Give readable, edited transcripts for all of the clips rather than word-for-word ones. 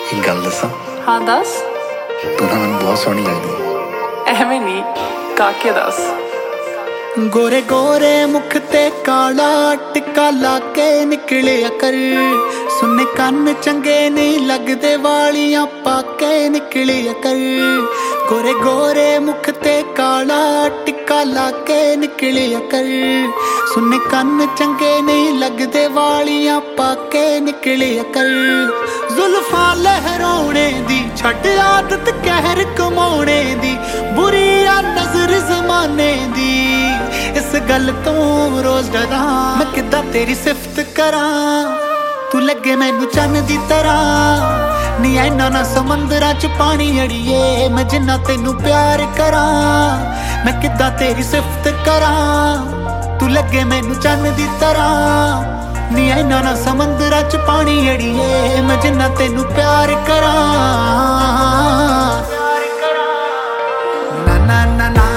एक गल दसा। हाँ दस। तू ना मैनू बहुत सोहनी लगदी। एवें नहीं काके दस। गोरे गोरे मुख ते काला टिक्का लाके निकलिया कर, सुने कन्न चंगे नहीं लगदे वालियां पाके निकलिया कर। गोरे गोरे मुख ते काला टिक्का लाके निकलिया कर, सुने कन्न चंगे नहीं लगदे वालियां पाके निकलिया कर। जुल्फा लहराने दी छड़ आदत कहर कमाने दी, बुरी आ नजर जमाने दी, इस गल तो रोज डरा मैं किद्दां तेरी सिफत करा। तू लगे मैनू चन्न दी तरह, नी ऐना ना समंदरां च पानी अड़िए, मैं जिन्ना तेनू प्यार करा। मैं किद्दां तेरी सिफत करा। तू लगे मैनू चन्न दी तरह, नी ऐना ना समंदरां च पानी अड़िए, मैं जिन्ना तेनू प्यार करा। ना ना ना ना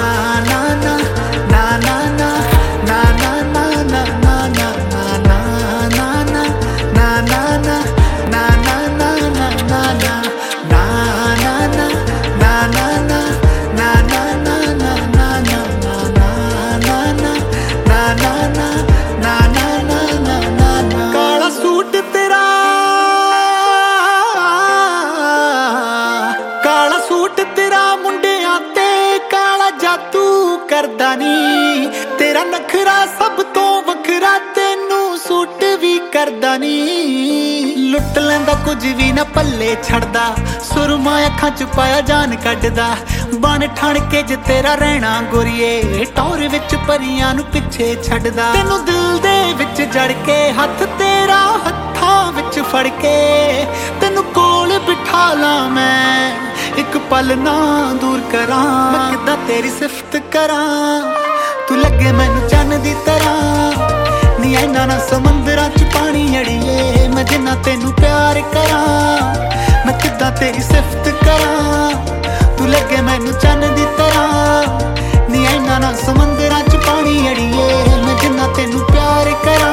करदा नी तेरा नखरा सब तो वखरा, तेनू सूट भी करदा नी। लुट लैंदा कुछ भी ना पल्ले छड़दा, सुरमा अखां च पाया जान कड्डदा। बन ठण के ज तेरा रहना गोरीए, टौर विच परियां नू पिछे छड्डदा। तेनू दिल दे विच जड़ के हथ तेरा हत्थां विच फड़ के, तेनू कोल बिठा ला मैं एक पल ना दूर करा। मैं किद्दां तेरी सिफत करा। तू लगे मैनू चन्न दी तरह, नी ऐना ना समंदरां च पानी अड़िए, मैं जिन्ना तेनू प्यार करा। मैं किद्दां तेरी सिफत करा। तू लगे मैनू चन्न दी तरह, नी ऐना ना समंदरां च पानी अड़िए, मैं जिन्ना तेनू प्यार करा।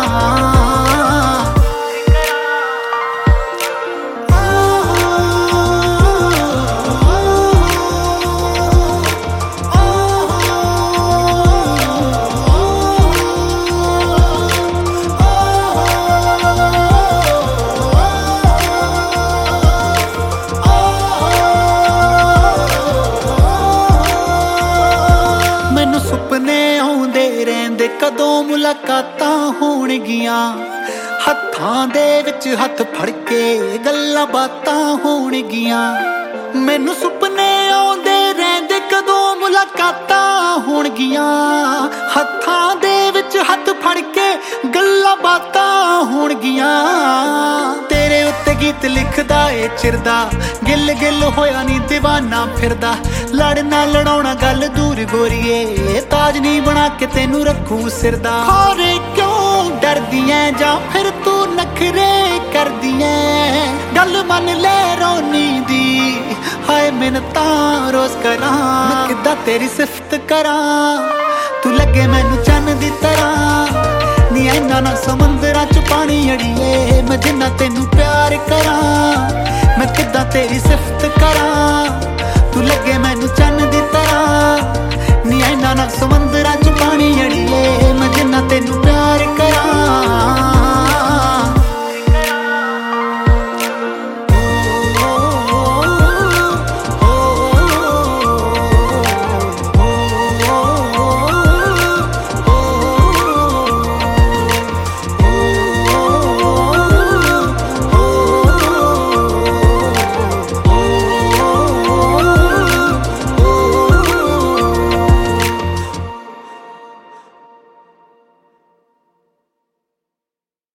मैनू सुपने आउंदे रहिंदे कदों मुलाकातां होणगियां, हत्थां दे विच हत्थ फड़ के गल्लां बातां होणगियां। मैनू सुपने आउंदे रहिंदे कदों मुलाकातां होणगियां, हत्थां दे विच हत्थ फड़ के गल्लां बातां होणगियां। तेरे उत्ते गीत लिखदा ए चिरदा, गिल गिल होया नी दीवाना फिरदा। लड़ना लड़ाउणा गल दूर गोरीए, ताज नी बना के तेनू रखू सिरदा। खौरे क्यों डरदी ऐ जां फिर तू नखरे करदी ऐ, गल मन ले रोनी दी हाय मिन्नतां रोज करा। मैं किद्दां तेरी सिफत करा। तू लगे मैनू चन्न दी तरह, नी ऐना ना समंदरां च पानी अड़िए, मैं जिन्ना तेनू प्यार करा। मैं किद्दां तेरी सिफत करा। तू लगे मैनू चन्न दी तरह, नी ऐना ना समंदरां च पानी अड़िए, मैं जिन्ना तेनू